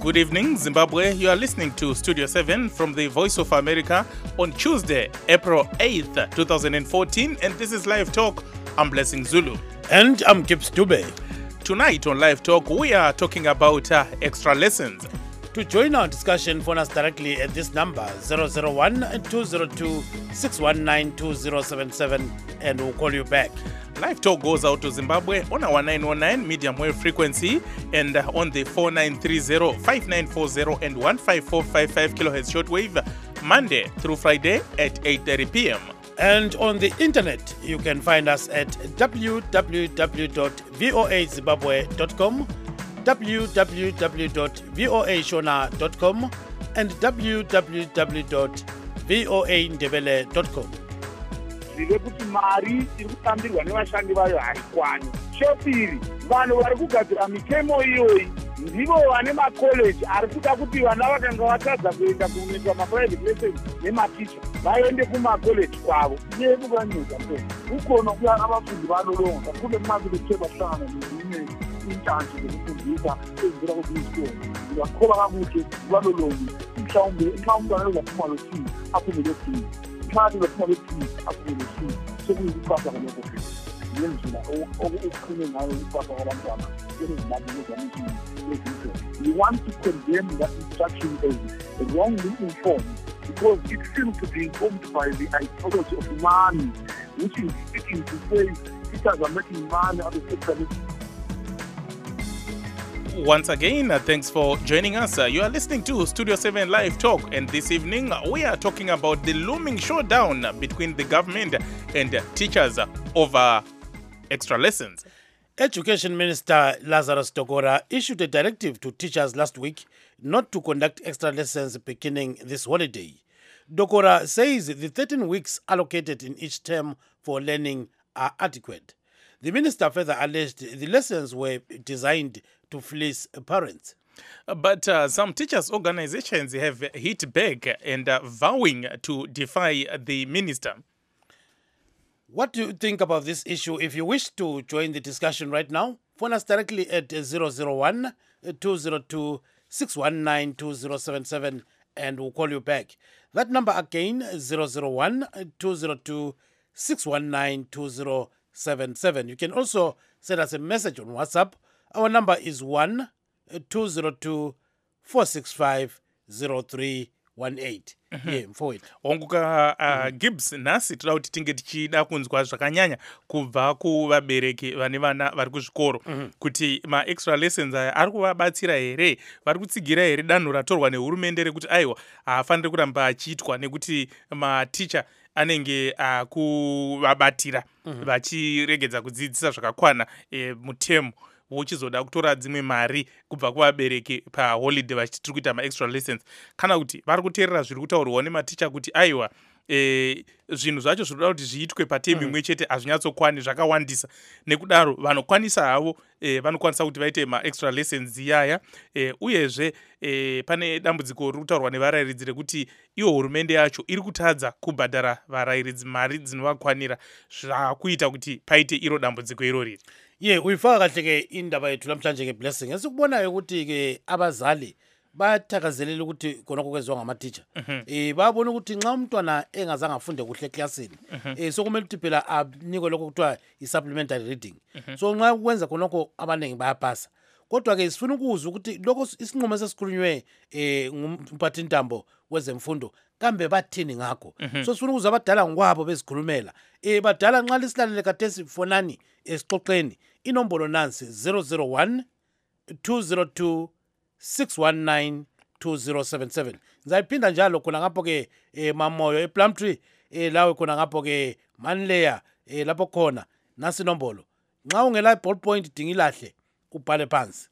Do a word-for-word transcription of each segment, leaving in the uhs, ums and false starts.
Good evening, Zimbabwe. You are listening to Studio seven from the Voice of America on Tuesday, April eighth, twenty fourteen, and this is Live Talk. I'm Blessing Zulu. And I'm Gibbs Dube. Tonight on Live Talk, we are talking about uh, extra lessons. To join our discussion, phone us directly at this number, zero zero one, two zero two, six one nine, two zero seven seven, and we'll call you back. Live Talk goes out to Zimbabwe on our nine one nine medium wave frequency and uh, on the four nine three zero, five nine four zero and one five four five five kilohertz shortwave, Monday through Friday at eight thirty p.m. And on the internet, you can find us at w w w dot voa zimbabwe dot com, w w w dot voa shona dot com, and w w w dot voa ndebele dot com. Zile kuti mari iri kutambirwa nevashandi vayo haikwani. Chopiri, vanhu vari kugadzira mitemo iyoyi ndivo vane makoleji ari kuda kuti vana vakanga vatadza kuenda kunoita maprivate lessons nematicha vaende kumakoleji kwavo. Iye kuvanyuka mberi. Ukono kuyana vafundi vanolonga kune mari kuchebashana nezvimwe inchansi dzekufundisa ezvira kudzisikoro. Vakova vakuti vanolongi mhlawumbe mhlawumbe vanoza kumalo tii aphumelele tii. Mhlawumbe vanoza tii aphumelele tii. Sekuyikupasa kaloko phela. Yenzela okukhulume ngayo ukupasa kwabantwana ezimabili. We want to condemn that instruction as wrongly informed because it seems to be informed by the ideology of money, which is seeking to say teachers are making money out of excellence. Once again, uh, thanks for joining us. Uh, you are listening to Studio seven Live Talk, and this evening uh, we are talking about the looming showdown between the government and uh, teachers uh, over extra lessons. Education Minister Lazarus Dokora issued a directive to teachers last week not to conduct extra lessons beginning this holiday. Dokora says the thirteen weeks allocated in each term for learning are adequate. The minister further alleged the lessons were designed to fleece parents. But uh, some teachers' organizations have hit back and uh, vowing to defy the minister. What do you think about this issue? If you wish to join the discussion right now, phone us directly at zero zero one, two zero two, six one nine, two zero seven seven and we'll call you back. That number again, zero zero one, two zero two, six one nine, two zero seven seven. You can also send us a message on WhatsApp. Our number is one, two zero two, four six five, zero three one eight. Yeah, forward. Wanguka uh, Gibbs nasi toda kuti tinge tichida kunzwa zvakanyanya kubva kuvabereki vane vana vari kuzvikoro kuti ma extra lessons aya ari kuvabatsira here, vari kutsigira here danho ratorwa nehurumende rekuti aiwa haafaniri kuramba achiitwa nekuti maticha anenge akuvabatira vachiregedza kudzidzisa zvakakwana e, mutemo vochizoda kutora dzimwe mari kubva kuvabereki paholiday vachiti tiri kuita ma-extra lessons. Kana kuti vari kuteerera zviri kutaurwa nematicha kuti aiwa e, zvinhu zvacho zvinoda kuti zviitwe patemu imwe chete hazvinyatsokwani zvakawandisa. Nekudaro vanokwanisa havo e, vanokwanisa kuti vaite ma-extra lessons iyaya e, uyezve e, pane dambudziko riri kutaurwa nevarayiridzi rekuti iwo hurumende yacho iri kutadza kubhadhara varayiridzi mari dzinovakwanira zvakuita kuti paite iro dambudziko irori. Ye uyifaka kahle ke indaba yethu namhlanje ke Blessing. Esikubonayo ukuthi ke abazali bathakazelela ukuthi konke kwenziwa ngamateacher. Eh babona ukuthi nxa umntwana engazange afunde kuhle eclassini eh sokumele ukuthi phela anikwe lokho kuthiwa i-supplementary reading. So nxa ukwenza konke abaningi bayapasa. Kodwa ke sifuna ukuzwa ukuthi lokho isinqumo sesikhulunywe eh ngumphathintambo wezemfundo kambe bathini ngakho. So sifuna ukuzwa abadala ngokwabo bezikhulumela. Eh badala nxa lisilalele kathesi fonani esixoxeni inombolo nansi zero zero one, two zero two, six one nine, two zero seven seven. Ngizayiphinda njalo khona ngapho ke eh Mamoyo ePlumtree eh lawe khona ngapho ke Manleya eh lapho khona nasi inombolo. Nxa ungela ballpoint dingilahle ubhale phansi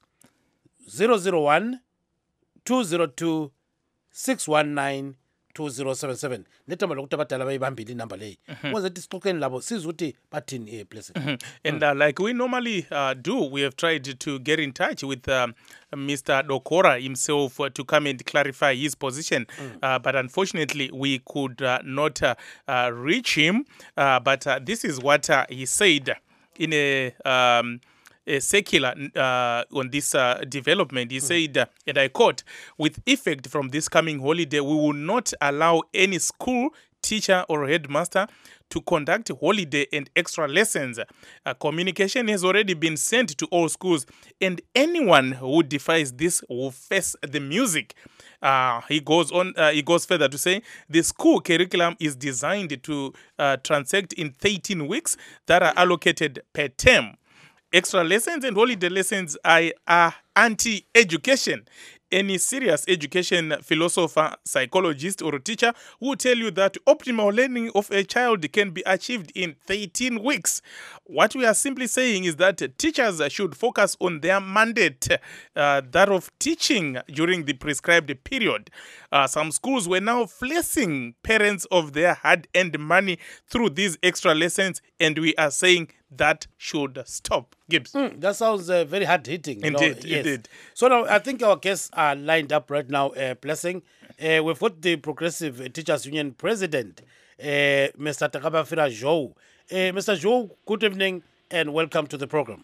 zero zero one, two zero two, six one nine, two zero seven seven. Nethemba lokuthi abadala bayibambile inamba leyi. Kwenza ukuthi sixoxeni labo sizwe ukuthi bathini eh Blessing. And uh, like we normally uh, do, we have tried to get in touch with um, Mister Dokora himself uh, to come and clarify his position. Mm. Uh, but unfortunately, we could uh, not uh, uh, reach him. Uh, but uh, this is what uh, he said in a um, uh, secular uh, on this uh, development. He mm. said, uh, and I quote, "With effect from this coming holiday, we will not allow any school, teacher or headmaster to conduct holiday and extra lessons. Uh, communication has already been sent to all schools, and anyone who defies this will face the music." Uh, he goes on. Uh, he goes further to say the school curriculum is designed to uh, transact in thirteen weeks that are allocated per term. Extra lessons and holiday lessons are, are anti-education. Any serious education philosopher, psychologist, or teacher will tell you that optimal learning of a child can be achieved in thirteen weeks. What we are simply saying is that teachers should focus on their mandate, uh, that of teaching during the prescribed period. Uh, some schools were now fleecing parents of their hard-earned money through these extra lessons, and we are saying that should stop. Gibbs. Mm, that sounds uh, very hard-hitting. Indeed, know? Yes. indeed. So now I think our guests are lined up right now. Uh, Blessing, uh, we've got the Progressive Teachers Union President, uh, Mister Takabafira Zhou. Uh, Mister Zhou, good evening and welcome to the program.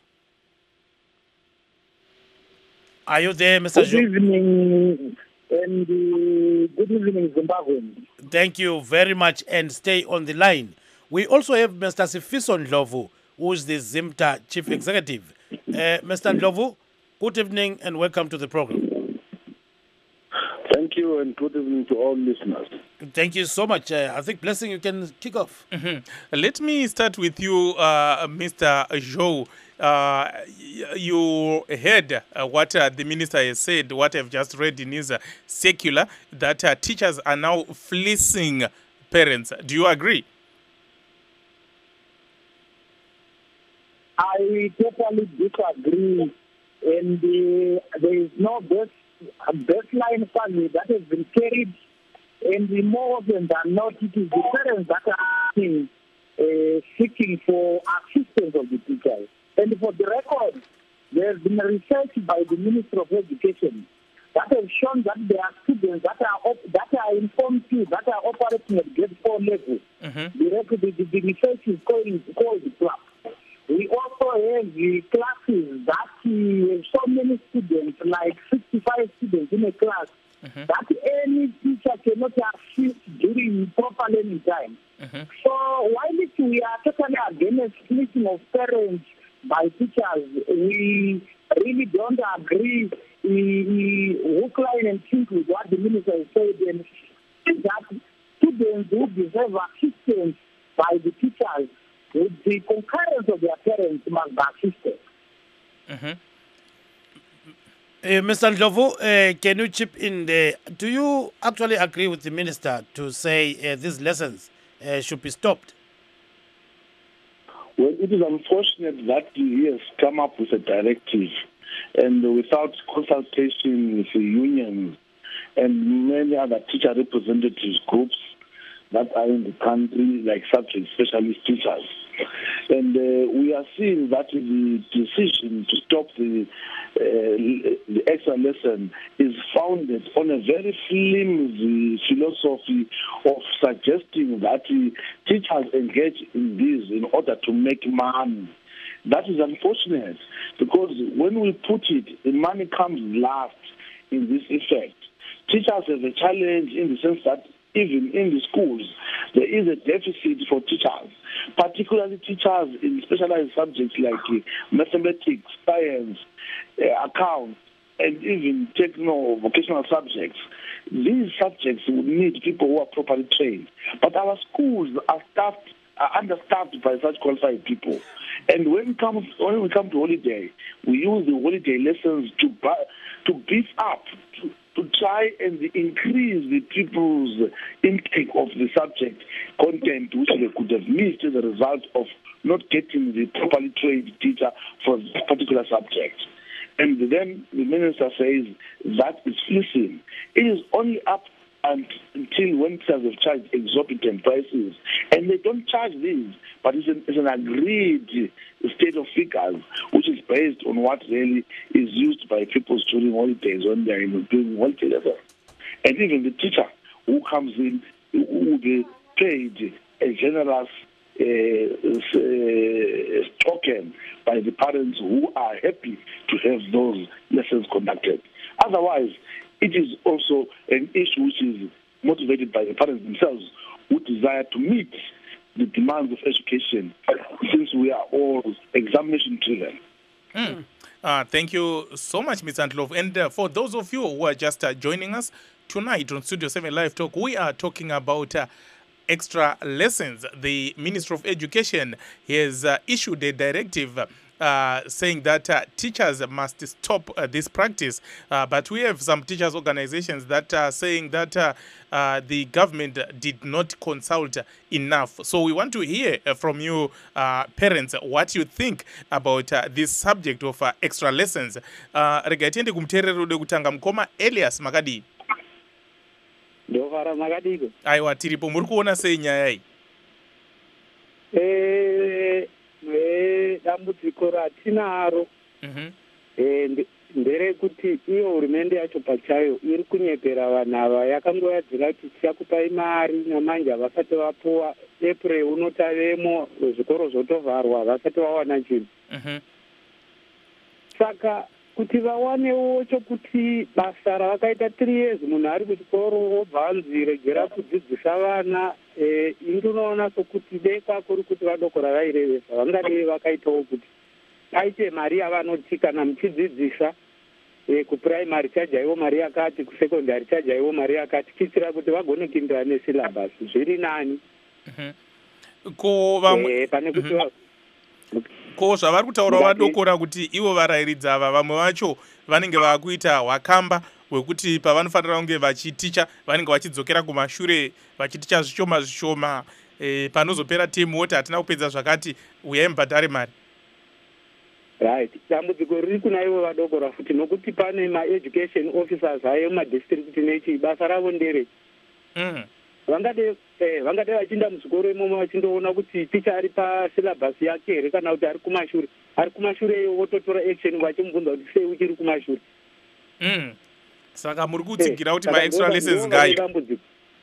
Are you there, Mister Good Zhou? evening, and uh, good evening, Zimbabwe. Thank you very much, and stay on the line. We also have Mister Sifiso Ndlovu, who is the ZIMTA Chief Executive. Uh, Mister Ndlovu, good evening and welcome to the program. Thank you and good evening to all listeners. Thank you so much. Uh, I think, Blessing, you can kick off. Mm-hmm. Let me start with you, uh, Mister Zhou. Uh, you heard uh, what uh, the minister has said, what I've just read in his uh, circular, that uh, teachers are now fleecing parents. Do you agree? I totally disagree, and uh, there is no best, baseline family that has been carried, and more often than not, it is the parents that are asking, uh, seeking for assistance of the teachers. And for the record, there has been a research by the Ministry of Education that has shown that there are students that are op- that are informed to that are operating at grade four level. Mm-hmm. The, the, the research is called, called the class. We also have the classes that uh, have so many students, like sixty-five students in a class, mm-hmm. that any teacher cannot assist during proper learning time. Mm-hmm. So while we are totally against splitting of parents by teachers, we really don't agree. We hook, line, and think with what the minister has said, and that students who deserve assistance by the teachers, with the concurrence of their parents, must be assisted. Mm-hmm. Uh, Mister Ndlovu, uh, can you chip in there? Do you actually agree with the minister to say uh, these lessons uh, should be stopped? Well, it is unfortunate that he has come up with a directive and without consultation with the unions and many other teacher representatives groups that are in the country, like subject specialist teachers. And uh, we are seeing that the decision to stop the, uh, the extra lesson is founded on a very flimsy philosophy of suggesting that uh, teachers engage in this in order to make money. That is unfortunate, because when we put it, the money comes last in this effect. Teachers have a challenge in the sense that even in the schools, there is a deficit for teachers, particularly teachers in specialized subjects like uh, mathematics, science, uh, accounts, and even techno-vocational subjects. These subjects would need people who are properly trained. But our schools are staffed, are understaffed by such qualified people. And when we come, when we come to holiday, we use the holiday lessons to to beef up, to, to try and increase the people's intake of the subject content, which they could have missed as a result of not getting the properly trained teacher for this particular subject. And then the minister says that is fleecing. It is only up and until when teachers have charged exorbitant prices, and they don't charge these, but it's an, it's an agreed state of figures, which is based on what really is used by people during holidays when they are doing holiday lessons. And even the teacher who comes in who will be paid a generous uh, uh, as token by the parents who are happy to have those lessons conducted. Otherwise, it is also an issue which is motivated by the parents themselves who desire to meet the demands of education, since we are all examination driven. Mm. Uh, thank you so much, Mister Ndlovu. And uh, for those of you who are just uh, joining us tonight on Studio seven Live Talk, we are talking about uh, extra lessons. The Ministry of Education has uh, issued a directive uh, saying that uh, teachers must stop uh, this practice. Uh, but we have some teachers' organizations that are saying that uh, uh, the government did not consult enough. So we want to hear uh, from you, uh, parents, what you think about uh, this subject of uh, extra lessons. Uh, rega tiende kumteerero de kutanga mukoma Elias Makadi. Ndovara makadiko. Aiwa, tiripo muri kuona sei nyaya iyi? Eh, eh, dambudziko ratinaro. Mhm. Eh, ndere kuti iyo hurumende yacho pachayo iri kunyepera vanhu ava, yakangoyadzira kuti tichakupai mari namanje havasati vapuwa. April unotavemo zvikoro zvotovharwa vasati vawana chinhu. Mhm. Saka kuti vawanewo chokuti basa ravakaita three years munhu ari kuchikoro obva anzi regera kudzidzisa vana, eh, indinoona sokuti dei kwakuri kuti vadoko ravairevesa vangadei vakaitawo kuti aite mari yavanoti kana muchidzidzisa eh, kupuraimary chajaiwo mari yakati, kusekondari chajaiwo mari yakati, kuitira kuti vagonopindira nesilabhasi zviri nani. Mhm. Ko vamwe Eh, pane kuti va- ko zvavari kutaura vadokora kuti ivo varayiridzi ava vamwe vacho vanenge vakuita hwakamba hwekuti pavanofanira kunge vachiticha vanenge vachidzokera kumashure vachiticha zvishoma zvishoma, e, panozopera temu woti hatina kupedza zvakati, uyai mubhadhare mari. right, dambudziko riri kuna ivo vadokora futi, nokuti pane ma-education officers ayo mumadistrict nechi basa ravo ndere Mm. vangade eh, vangade vachiinda muzvikoro imomo vachindoona kuti ticha ari pasilabhasi yake here kana kuti ari kumashure. Ari kumashure iyo vototora action vachimubvunza kuti sei uchiri kumashure. Mm. Saka muri kutsigira Eh, kuti saka ma-extra ndova- lessons ndova ngayo. dambudziko.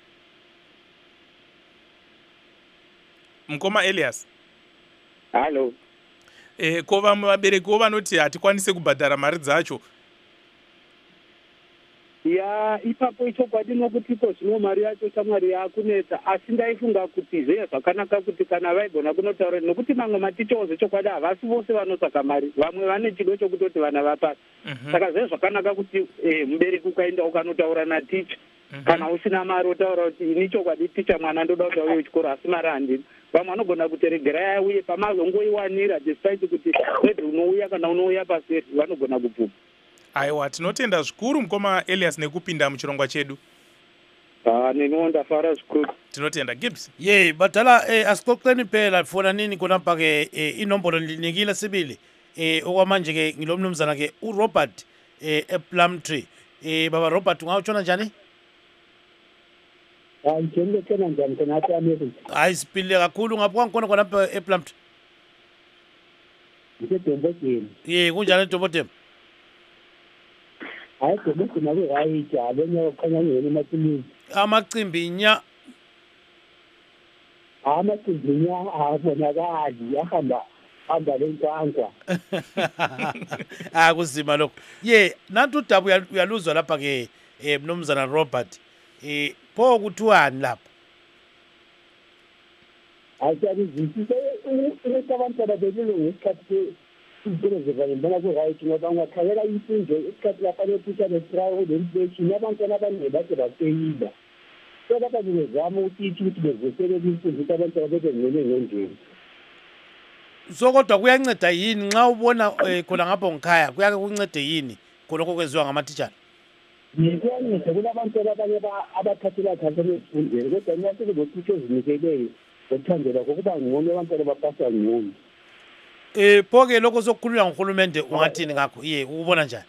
Mukoma Elias. Halo. E, ko vamwe vaberekiwo vanoti hatikwanise kubhadhara mari dzacho. Ya ipapo ichokwadi nokuti ko zvino mari yacho shamwari yakunetsa, asi ndaifunga kuti zveiya zvakanaka kuti kana vaigona kunotaura, nokuti mamwe matichawo zvechokwadi havasi vose vanotsvaka mari, vamwe vane chido chokutoti vana vapasa. Mhm. Saka zvei zvakanaka kuti eh, mubereki ukaenda ukanotaura naticha kana usina mari otaura kuti ini chokwadi ticha mwana ndoda kuti auye kuchikoro asi mari handina. Vamwe vanogona kuti regerai auye pamazongoiwanira despite kuti wedhi unouya kana unouya paseri vanogona kubvuma. Aiwa, tinotenda zvikuru mukoma Elias nekupinda muchirongwa chedu. Ah, neniwo ndafara zvikuru. Tinotenda. Gibbs. ye badala eh, asixoxeni phela fona nini khonapha ke eh, inombolo ndinikile sibili eh, okwamanje ke ngilo mnumzana ke uRobert eh, ePlumtree. Eh, baba Robert ungawutshona njani? hayi njengekena njani khona apha eAmerica Hayi siphilile kakhulu ngapha kwangikhona khonapha ePlumtree. ngisedolobheni. Ye kunjani eDobodem? hayi edolobheni akurayithi abenya kukhanya ngena emakliniki Amacimbi nya amacimbinya abonakali ahamba hamba lenkwankwa. ah kuzima lokho. Ye nantu udabu uya- uyaluzwa lapha ke eh, mnumzana Robert. Eh pho kuthiwani lapha? asiyalizwisise ukuthi abantwana belilo ngesikhathi izimpilo zivanye mbona kurayithi ngoba ungakhangela imfundo isikhathi lafanele uthisha letrial lenflation abantwana abaningi bade bafeyila. So lapha bezama ukuthi ukuthi bevuselele imfundo ukuthi abantwana bebe ngene ngendlela. So kodwa kuyanceda yini nxa ubona eh, khona ngapho ngikhaya kuyake kuncede yini khona okwenziwa ngamatitshala? Ngiyanceda kulabantwana abanye abathathela khansela ezifundweni kodwa mina sekulothitsha ezinikeleyo ngokuthandela kokuba ngcono abantwana bapasa ngcono. Eh pho ke lokho sokukhulunywa nguhulumende ungathini ngakho? Ye ubona njani?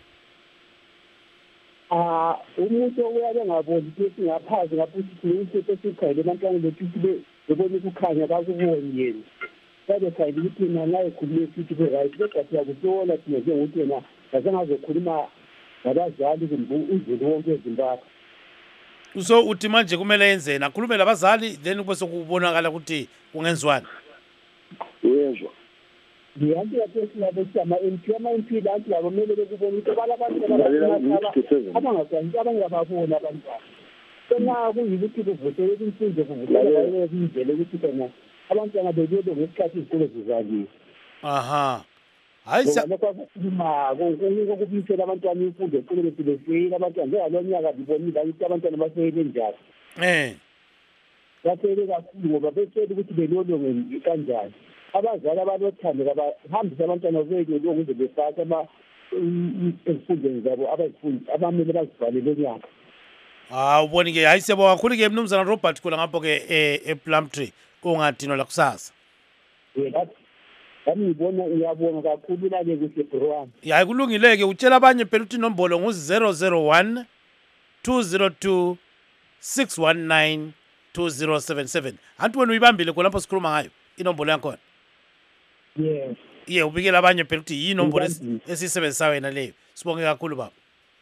Ah, umuntu oyabe ngaboni ukuthi ngaphansi ngapha ukuthi ukuthi esikhayile abantwana bethu ukuthi bebona ukukhanya kakuboni yena. Sabe khayile ukuthi mina naye khulume futhi be right kodwa siyakuhlola thina njengokuthi yena asengazokhuluma nabazali kumbe uzulu wonke eZimbabwe. So uthi manje kumele yenzeni akhulume labazali then kube sokubonakala ukuthi kungenziwani? Uyezwa ndiyanti yathi labo sama M P ama M P lanti labo mele bekubona ukuthi balabantu abangakwazi abangababona abantwana sena kuyikuthi kuvutele imfundo kuvutele indlela ukuthi kona abantwana bebebe ngesikhathi izikole zivaliwe. Aha. Hayi sakhuluma kokubisela abantwana imfundo eqhubeke befeyila abantwana njengalonyaka ngibonile ukuthi abantwana baseyile njalo. Eh. Baseyile kakhulu ngoba besele ukuthi belolonge kanjani. Abazali abalothando abahambisa abantwana bethu ukuze befake ama emfundweni zabo abazifundi abamele bazivalele nyaka. Ah uboni ke hayi sebo kakhulu ke mnumzana Robert kula ngapho ke e Plumtree ungadino la kusasa. Yebo. Yami ngibona ngiyabonga kakhulu la ke kuhle bro. Hayi kulungile ke utshela abanye phela uthi inombolo ngu zero zero one two zero two six one nine two zero seven seven. Antu wena uyibambile khona lapho sikhuluma ngayo inombolo yakhona. Yes. Ye ubikela abanye phela uthi yinombolo esisebenzisa wena leyo. Sibonge kakhulu baba.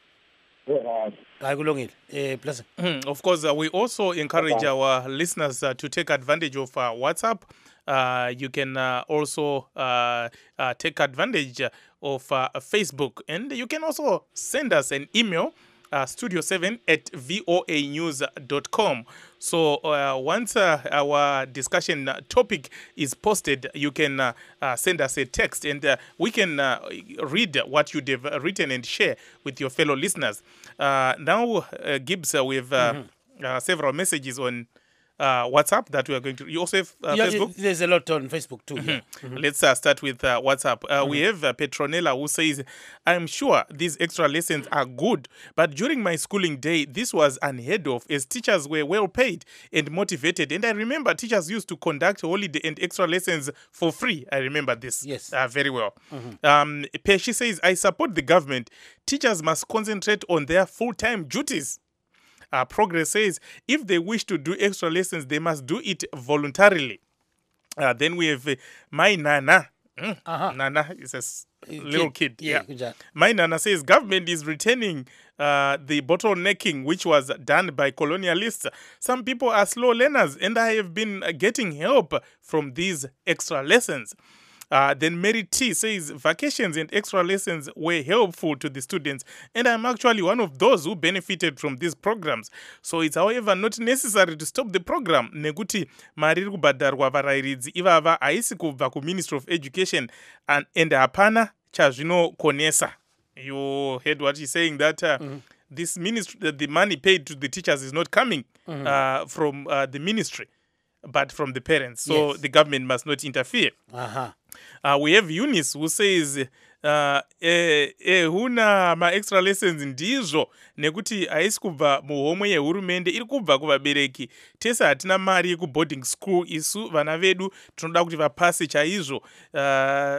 Eh, of course, uh, we also encourage our listeners uh, to take advantage of uh, WhatsApp. Uh, you can uh, also uh, uh, take advantage of uh, Facebook, and you can also send us an email, uh, studio seven at voa news dot com. So uh, once uh, our discussion topic is posted, you can uh, uh, send us a text, and uh, we can uh, read what you've written and share with your fellow listeners. Uh, now, uh, Gibbs, uh, we have uh, mm-hmm. uh, several messages on uh, WhatsApp that we are going to. You also have uh, yeah, Facebook? There's a lot on Facebook too. Mm-hmm. Yeah. Mm-hmm. Let's uh, start with uh, WhatsApp. Uh, mm-hmm. We have uh, Petronella who says, I'm sure these extra lessons are good, but during my schooling day, this was unheard of as teachers were well paid and motivated. And I remember teachers used to conduct holiday and extra lessons for free. I remember this yes. uh, very well. Mm-hmm. Um, Pesci says, I support the government. Teachers must concentrate on their full-time duties. Uh, Progress says, if they wish to do extra lessons, they must do it voluntarily. Uh, then we have uh, my Nana. Mm, uh-huh. Nana is a s- little kid. kid. Yeah, yeah. My Nana says, government is returning uh, the bottlenecking which was done by colonialists. Some people are slow learners, and I have been getting help from these extra lessons. Uh, then Mary T says, vacations and extra lessons were helpful to the students, and I'm actually one of those who benefited from these programs. So it's, however, not necessary to stop the program. Nekuti mariri kubhadharwa varairidzi ivava haisi kubva ku-Ministry of Education and, and hapana chazvinokonesa. You heard what he's saying, that uh, mm-hmm. this ministry, the money paid to the teachers is not coming mm-hmm. uh, from uh, the ministry, but from the parents. So yes. the government must not interfere. Uh-huh. Uh, we have Eunice who says, uh, eh, eh, huna ma-extra lessons ndizvo nekuti haisi kubva muhomwe yehurumende, iri kubva kuvabereki. Tese hatina mari yekuboarding school, isu vana vedu tinoda kuti vapase chaizvo. Uh,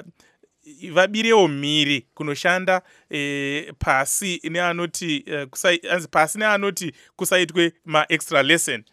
vabirewo mhiri kunoshanda eh, pasi neanoti uh, kusai, pasi neanoti kusaitwe ma-extra lesson.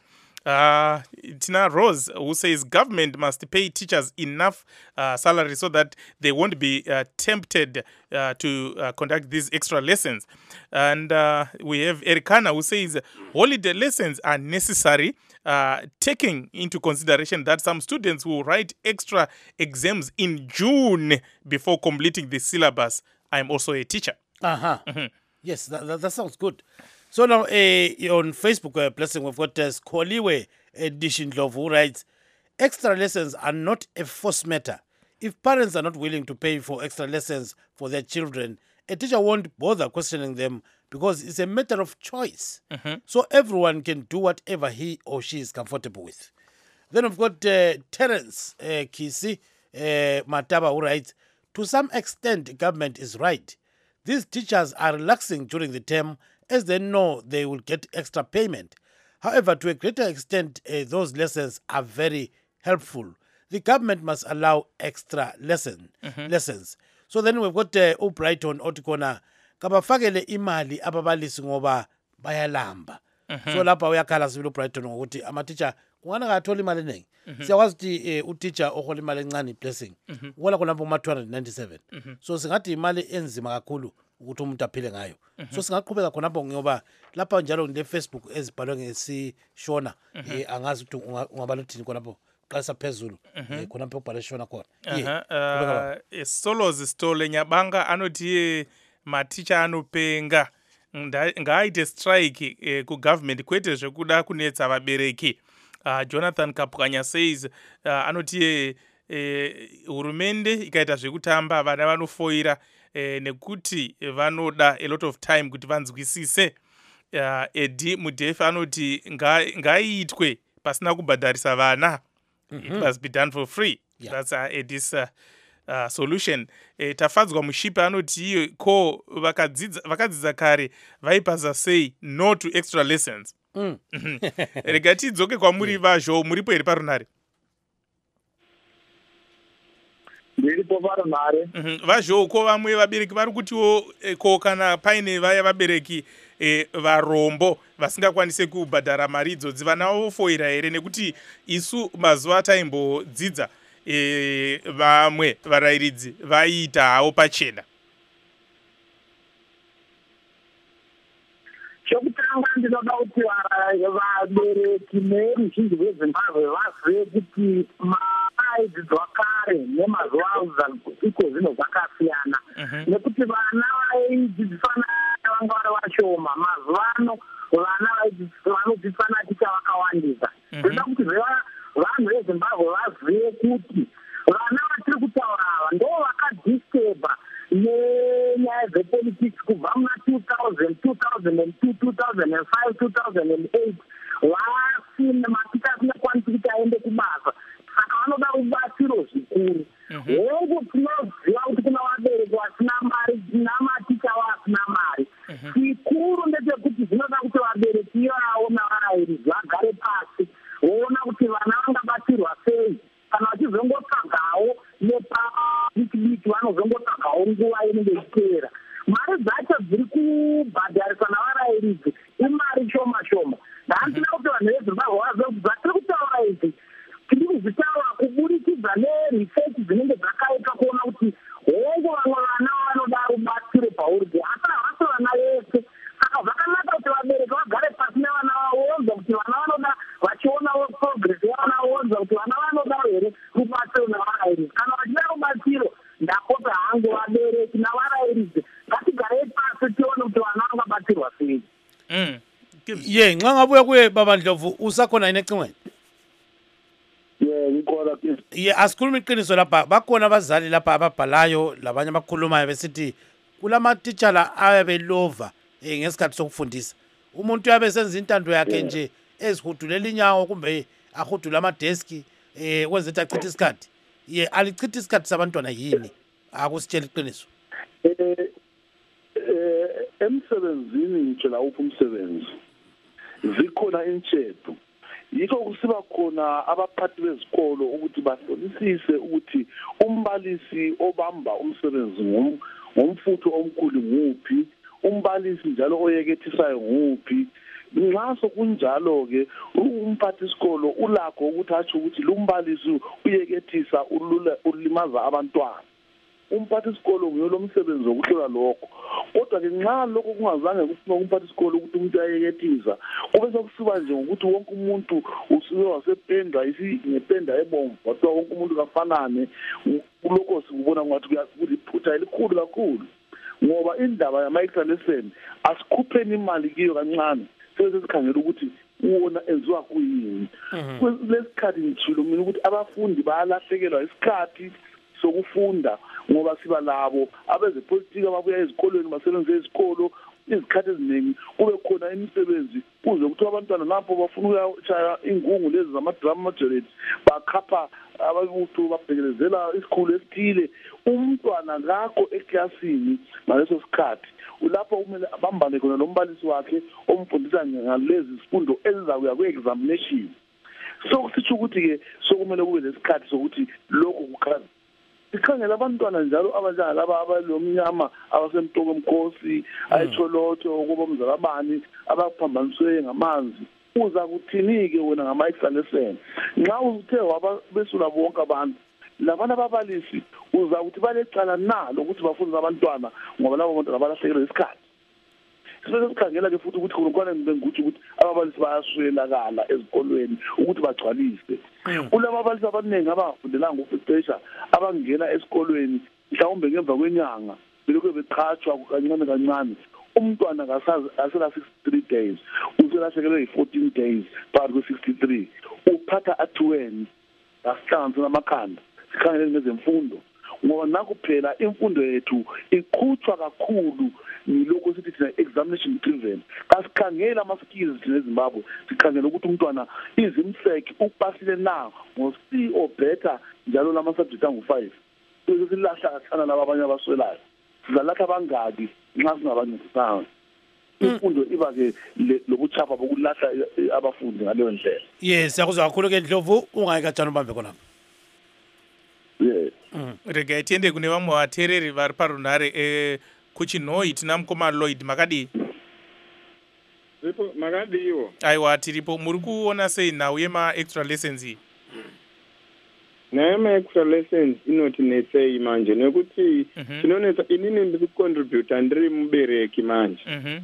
Uh, Tina Rose, who says government must pay teachers enough uh, salary so that they won't be uh, tempted uh, to uh, conduct these extra lessons. And uh, we have Erikana, who says holiday lessons are necessary, uh, taking into consideration that some students will write extra exams in June before completing the syllabus. I'm also a teacher. Uh-huh. Mm-hmm. Yes, that, that, that sounds good. So now uh, on Facebook, uh, Blessing, we've got uh, Skoliwe Edition Love, who writes, extra lessons are not a forced matter. If parents are not willing to pay for extra lessons for their children, a teacher won't bother questioning them because it's a matter of choice. Mm-hmm. So everyone can do whatever he or she is comfortable with. Then we've got uh, Terence uh, Kisi uh, Mataba, who writes, to some extent, government is right. These teachers are relaxing during the term as they know they will get extra payment. However, to a greater extent, uh, those lessons are very helpful. The government must allow extra lesson, mm-hmm. lessons. So then we've got uh, O'Brighton otikona kabafakele imali ababalisi ngoba bayalamba. Mm-hmm. So lapha uyakhala sibili O'Brighton ngokuthi ama teacher kungana kathola imali eningi. Mm-hmm. Siyawazi ukuthi uh, uteacher ohola imali encane Blessing. Mm-hmm. Ngola khona ngoma two hundred ninety-seven. Mm-hmm. So singathi imali enzima kakhulu ukuthi umuntu aphile ngayo. Mm-hmm. So singaqhubeka khona lapho ngoba lapha njalo nge Facebook ezibhalwe ngesishona eh angazi ukuthi ungaba luthini khona lapho qalisa phezulu eh, khona phe ubhale shona khona Ye, Aha, qhubeka uh, Solos Stole Nyabanga anoti iye maticha anopenga nda- ngaaite strike eh, kugovernment kwete zvekuda kunetsa vabereki. Uh, Jonathan Kapukanya says uh, anoti iye eh, hurumende ikaita zvekutamba vana vanofoira eh, nekuti vanoda a lot of time kuti vanzwisise. Uh, Edi Mudefi anoti nga- ngaiitwe pasina kubhadharisa vana. It must be done for free. Yeah. That's uh, Edi's uh, uh, solution. Eh, tafadzwa mushipi anoti iyo ko vakadzidza vakadzidza kare vaipasa sei no to extra lessons. Mm. Rega tidzoke kwamuri vazho muripo here parunare. ndiripo parunare. Mhm. Vazho ko vamwe vabereki vari kutiwo eh, ko kana paine vaya vabereki eh, varombo vasingakwanise kubhadhara mari idzodzi vana vavofoira here nekuti isu mazuva ataimbodzidza eh, vamwe varayiridzi vaiita havo pachena. chokutanga ndinoda kuti vabereki neruzhinji rwezimbabwe vazive kuti maaidzidzwa kare nemazuva iko zvino zvakasiyana nekuti vana vaidzidzisana vanga vari vashoma mazuva ano vana vanodzidzisana ticha vakawandisa toda kuti vanhu vezimbabwe vazive kuti vana vatiri kutaura ava ndo vakadisteba nenyaya dzepolitics kubva muna two thousand, two thousand two, two thousand five, two thousand eight vasina maticha asingakwanisi kuti aende kubasa saka vanoda rubatsiro zvikuru hongu tinoziva kuti kuna vabereki vasina mari namaticha vasina mari chikuru ndechekuti zvinoda kuti vabereki ivavo navarayiridzi vagare pasi voona kuti vana vangabatsirwa sei kana vachizongotsvagawo nepadiki vanozongotsvagawo nguva inenge ichiteera mari dzacho dziri kubhadharisa navarayiridzi imari shoma shoma ndandina kuti vanhu vezimbabwe vazive kuti dzatiri kutaura idzi tiri kuzvitaura kuburikidza neresearch dzinenge dzakaita kuona kuti hongu vamwe vana vanoda rubatsiro pauri asi havasi vana vese saka zvakanaka kuti vabereki vagare pasi nevana vavonza kuti vana vanoda vachionawo progress yavana vonza kuti vana vanoda here rubatsiro navarayiridzi kana vachida rubatsiro ndapota hangu vabereki navarayiridzi ngatigarei pasi tione kuti vana vangabatsirwa sei. ye nxa ngabuya kuye baba Ndlovu usakhona yini ecingweni? ye ngikona ye asikhuluma iqiniso lapha bakhona abazali lapha ababhalayo labanye abakhulumayo besithi kulamatitshala ayabelova eh, ngesikhathi sokufundisa umuntu uyabe senza intando yakhe nje ezihudulela inyawo kumbe ahudula amadeski eh kwenza ukuthi achithe isikhathi ye alichithe isikhathi sabantwana yini akusitshela iqiniso? eh eh emsebenzini ngitsho la uphi umsebenzi zikhona intshedo yikho kusiba khona abaphathi bezikolo ukuthi bahlolisise ukuthi umbalisi obamba umsebenzi ngomfutho omkhulu nguphi umbalisi njalo oyekethisayo nguphi nxa sokunjalo ke umphathi isikolo ulakho ukuthi atsho ukuthi lo mbalisi uyekethisa ulimaza abantwana umphathi isikolo nguye lo msebenzi wokuhlola lokho kodwa ke nxa lokho kungazange kufuna umphathi isikolo ukuthi umuntu ayekethiza kube sokusiba nje ukuthi wonke umuntu usuke wasependa isingependa ebomvu kodwa wonke umuntu kafanane kulokho sikubona ngathi kuyiphutha elikhulu kakhulu ngoba indaba yama-extra lesson asikhupheni imali kiyo kancane sesikhangela ukuthi uwona enziwa kuyini lesikhathi ngithilo mina ukuthi abafundi bayalahlekelwa isikhathi sokufunda ngoba siba labo abezepolitiki ababuya ezikolweni basebenza ezikolo izikhathi eziningi kube khona imisebenzi kuze ukuthi abantwana lapho bafuna ukuyashaya ingungu lezi zama-drum majorate bakhapha ababutho babhekelezela isikhulu esithile umntwana ngakho eklasini ngaleso sikhathi ulapho kumele abambane khona nombalisi wakhe omfundisa ngalezi zifundo ezizakuya kwe-examination sokusitsho ukuthi-ke sokumele kube lesikhathi sokuthi lokhu kukhaza sikhangela abantwana njalo abanjani laba abalomnyama abasemtoko mkhosi ayitholotho kuba umzalabani abaphambaniswe ngamanzi uza kuthini-ke wena ngama-extra lesson nxa uthe wababesula bonke abantu labana ababalisi uza kuthi balecala na lokuthi bafundise abantwana ngoba labo bantu abalahlekelwe isikhathi sibese sikhangela ke futhi ukuthi khona ngikuthi ukuthi ababalisi bayaswelakala ezikolweni ukuthi bagcwalise kulabo ababalisi abaningi abafundelanga ngokuqeqesha abangena esikolweni mhlawumbe ngemva kwenyanga belokhu beqhatshwa kancane kancane umntwana ngasela sixty-three days uselahlekelwe yi-fourteen days phakathi kwe-sixty-three uphatha athuweni asihlanganise namakhanda sikhangele ngezemfundo ngoba nakuphela imfundo yethu iqhutshwa kakhulu nilokho sithi thina examination driven kasikhangela ama-skills thina eZimbabwe sikhangela ukuthi umntwana izimsek upasile na ngo-C or better njalo lama-subject angu-five bese silahla kathana laba abanye abaswelayo sizalahla abangaki nxa singabancedisanga imfundo iba-ke lobuchapha bokulahla abafundi ngaleyo ndlela. Yes, siyakuzwa kakhulu-ke Ndlovu, ungayikatshani ubambe khonapho. Yes. Rega tiende kune vamwe vateereri vari parunhare eh, kuchinhoi tina mukoma Lloyd makadii? Ripo makadiiwo. Aiwa tiripo, muri kuona sei nhau yema-extra lessons iyi? Nayo ma-extra lessons inotinetsei manje nekuti Mhm. tinonetsa inini ndiri kucontributa ndiri mubereki manje. Mhm.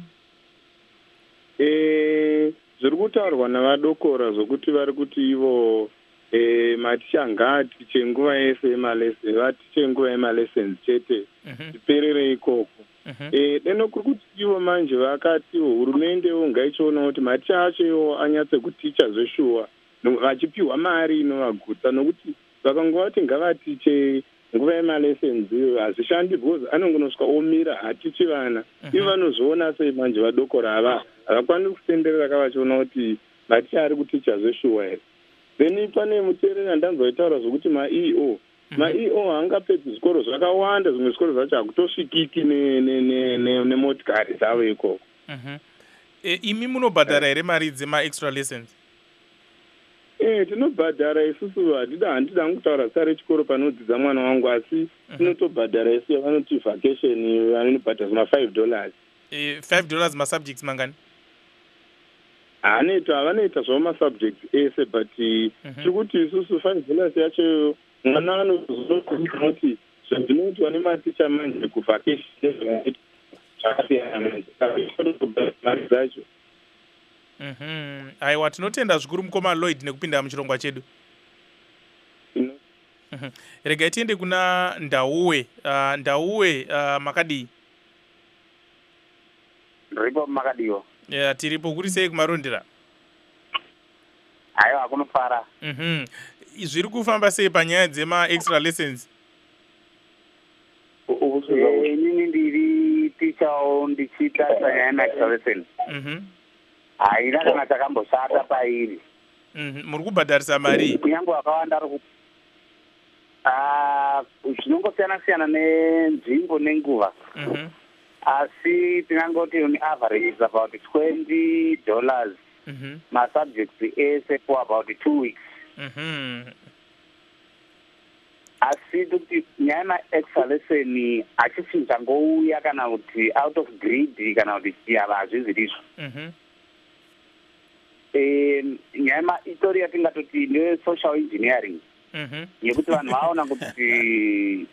Eh, zviri kutaurwa navadokora zvokuti vari kuti ivo eh, maticha ngaatiche nguva yese yemalesson vatiche nguva yemalessons chete Mhm. zviperere ikoko. Mhm. Eh, deno kuri kuti ivo manje vakatiwo hurumendewo ngaichiona kuti maticha acho iwo anyatse kuticha zveshuwa no- vachipiwa mari inovagutsa nokuti vakangova kuti ngavatiche nguva yemalessons hazvishandi because anongonosvika omira hatichi vana ivo vanozoona sei manje vadokora ava havakwanisi kutenderera kavachiona kuti maticha ari kuticha zveshuwa here. Then pane muteereri andanzwa itaura zvokuti ma-E O ma-E O haangapedzi zvikoro zvakawanda zvimwe zvikoro zvacho hakutosvikiki nemotikari dzavo ikoko. Mhm. Eh, imi munobhadhara here mari dzema-extra lessons? Eh, tinobhadhara isusu handida handida kutaura zita rechikoro panodzidza mwana wangu asi tinotobhadhara isu vanoti vacation vanobhadhara zima-five dollars. Eh, five dollars masubjects mangani? Anoita vanoita zvavo masubjects ese but tiri kuti isusu five dollars yacho mwana anozoti zvandinoitwa nematicha manje kuvacation zvakasiyana manje mari dzacho. Mhm. Aiwa tinotenda zvikuru mukoma Lloyd nekupinda muchirongwa chedu. Mhm. Rega tiende kuna Ndauwe. Uh, Ndauwe uh, makadii? Ripo makadiwo. Yeah, tiripo kuri sei kumarondera? Aiwa akunofara. Mhm. Zviri kufamba sei panyaya dzema-extra lessons? Eh, inini ndiri tichawo ndichiita nyaya yema-extra lessons. Mhm. Haina kana takamboshata pairi. Mhm. Muri kubhadharisa mari? Kunyange wakawanda ari ku Ah, zvinongosiyana siyana nenzvimbo nenguva. Mhm. Asi tinangoti on average is about twenty dollars. Mhm. Masubjects ese for about two weeks. Mhm. Asi kuti nyaya yema-extra lesson achichinja ngouya kana kuti out of greed kana kuti chiyava hazvizvirizvo. Mhm. Eh, nyaya itori yatingatoti nde-social engineering. Mhm. Yekuti vanhu vaona kuti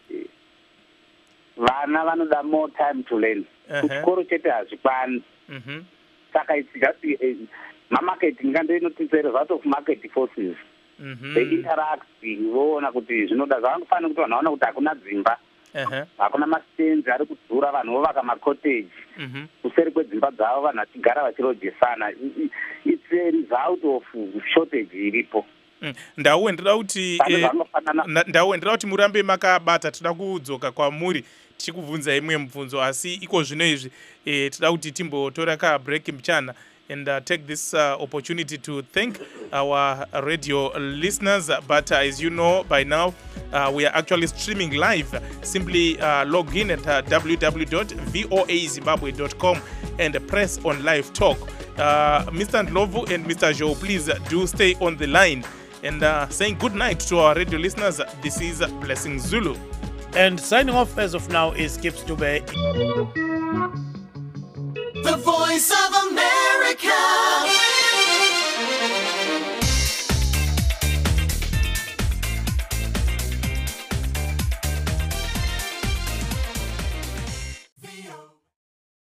vana vanoda more time to learn. Kuchikoro chete hazvikwani. Mhm. Saka it's just uh, ma-marketing kanto inoticha result of market forces. Mhm. They interact voona kuti zvinoda zvavangofanira kuti vanhu vaona kuti hakuna dzimba. Aha. Hakuna mastenzi ari kudhura vanhu vovaka macotage. Mhm. Kuseri kwedzimba dzavo vanhu vachigara vachirojesana. It's a result of shortage iripo. Mm. Ndauwe ndinoda kuti Vanhu eh, vanofanana na- Ndauwe ndinoda kuti murambe makabata, tinoda kudzoka kwamuri tichikubvunza imwe mubvunzo asi iko zvino izvi eh, tinoda kuti timbotora ka break mchana and uh, take this uh, opportunity to thank our radio listeners. But uh, as you know by now, uh, we are actually streaming live. Simply uh, log in at uh, w w w dot voa zimbabwe dot com and press on live talk. Uh, Mister Ndlovu and Mister Joe, please uh, do stay on the line. And uh, saying good night to our radio listeners, this is uh, Blessing Zulu. And signing off as of now is Gibbs Dube. The voice of